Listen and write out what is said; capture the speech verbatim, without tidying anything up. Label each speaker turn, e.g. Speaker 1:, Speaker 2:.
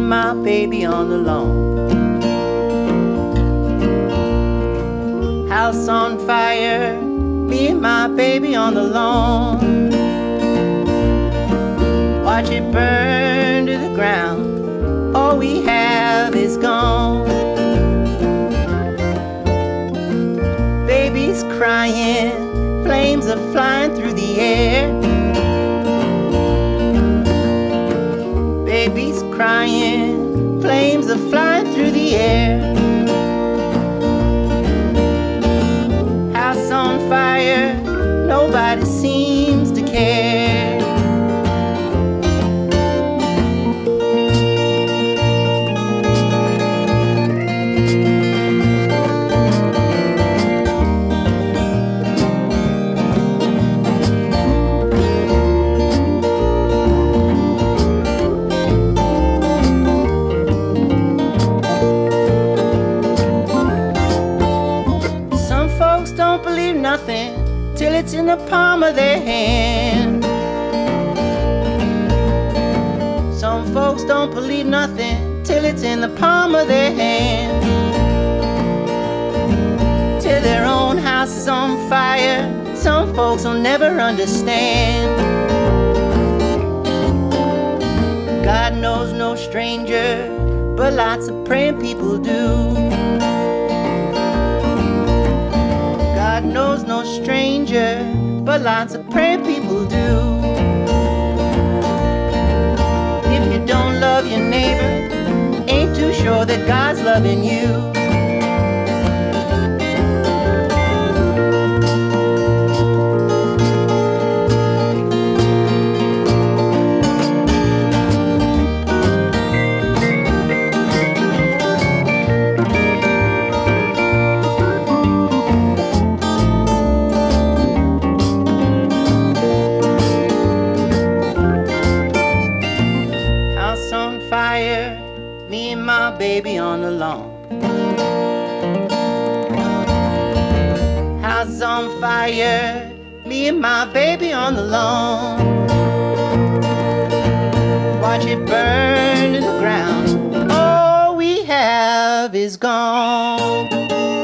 Speaker 1: and my baby on the lawn. House on fire, me and my baby on the lawn. Watch it burn to the ground, all we have is gone. Baby's crying, flames are flying through the air. Baby's crying, flames are flying through the air. House on fire, nobody seems to care. Don't believe nothing till it's in the palm of their hand. Some folks don't believe nothing till it's in the palm of their hand. Till their own house is on fire, some folks will never understand. God knows no stranger, but lots of praying people do. God knows no stranger, but lots of praying people do. If you don't love your neighbor, ain't too sure that God's loving you. Fire, me and my baby on the lawn. House on fire, me and my baby on the lawn. Watch it burn to the ground, all we have is gone.